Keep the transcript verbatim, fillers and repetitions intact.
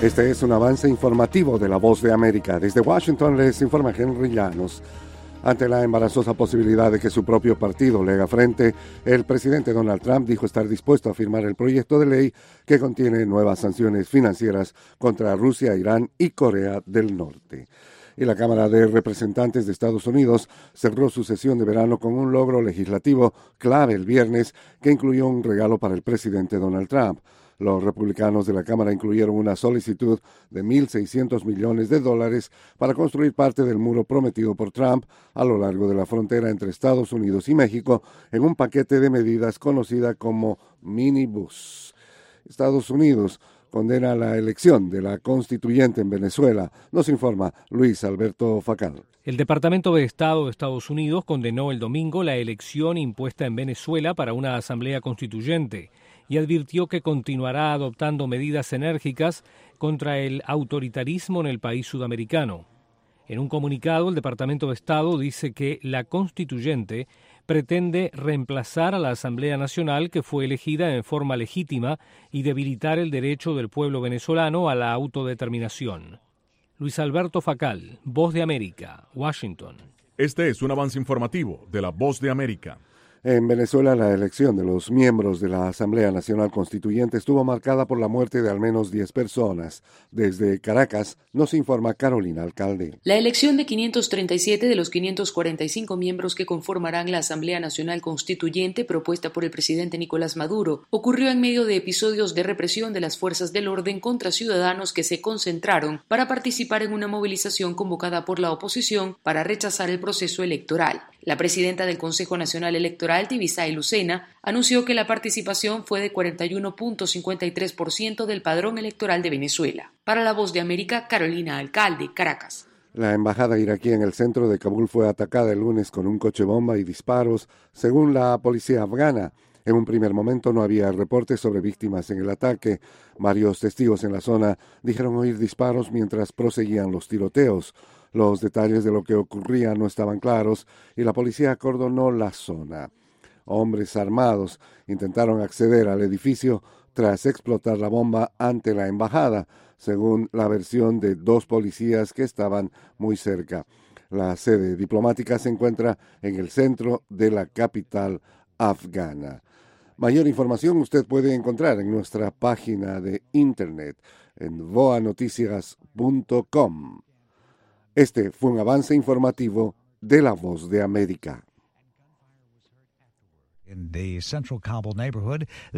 Este es un avance informativo de La Voz de América. Desde Washington les informa Henry Llanos. Ante la embarazosa posibilidad de que su propio partido le haga frente, el presidente Donald Trump dijo estar dispuesto a firmar el proyecto de ley que contiene nuevas sanciones financieras contra Rusia, Irán y Corea del Norte. Y la Cámara de Representantes de Estados Unidos cerró su sesión de verano con un logro legislativo clave el viernes que incluyó un regalo para el presidente Donald Trump. Los republicanos de la Cámara incluyeron una solicitud de mil seiscientos millones de dólares para construir parte del muro prometido por Trump a lo largo de la frontera entre Estados Unidos y México en un paquete de medidas conocida como minibús. Estados Unidos condena la elección de la constituyente en Venezuela, nos informa Luis Alberto Facal. El Departamento de Estado de Estados Unidos condenó el domingo la elección impuesta en Venezuela para una asamblea constituyente y advirtió que continuará adoptando medidas enérgicas contra el autoritarismo en el país sudamericano. En un comunicado, el Departamento de Estado dice que la constituyente pretende reemplazar a la Asamblea Nacional que fue elegida en forma legítima y debilitar el derecho del pueblo venezolano a la autodeterminación. Luis Alberto Facal, Voz de América, Washington. Este es un avance informativo de la Voz de América. En Venezuela, la elección de los miembros de la Asamblea Nacional Constituyente estuvo marcada por la muerte de al menos diez personas. Desde Caracas, nos informa Carolina Alcalde. La elección de quinientos treinta y siete de los quinientos cuarenta y cinco miembros que conformarán la Asamblea Nacional Constituyente propuesta por el presidente Nicolás Maduro ocurrió en medio de episodios de represión de las fuerzas del orden contra ciudadanos que se concentraron para participar en una movilización convocada por la oposición para rechazar el proceso electoral. La presidenta del Consejo Nacional Electoral, Tibisay Lucena, anunció que la participación fue de cuarenta y uno punto cincuenta y tres por ciento del padrón electoral de Venezuela. Para La Voz de América, Carolina Alcalde, Caracas. La embajada iraquí en el centro de Kabul fue atacada el lunes con un coche bomba y disparos, según la policía afgana. En un primer momento no había reportes sobre víctimas en el ataque. Varios testigos en la zona dijeron oír disparos mientras proseguían los tiroteos. Los detalles de lo que ocurría no estaban claros y la policía acordonó la zona. Hombres armados intentaron acceder al edificio tras explotar la bomba ante la embajada, según la versión de dos policías que estaban muy cerca. La sede diplomática se encuentra en el centro de la capital afgana. Mayor información usted puede encontrar en nuestra página de internet en voa noticias punto com. Este fue un avance informativo de La Voz de América. In the central Kabul neighborhood,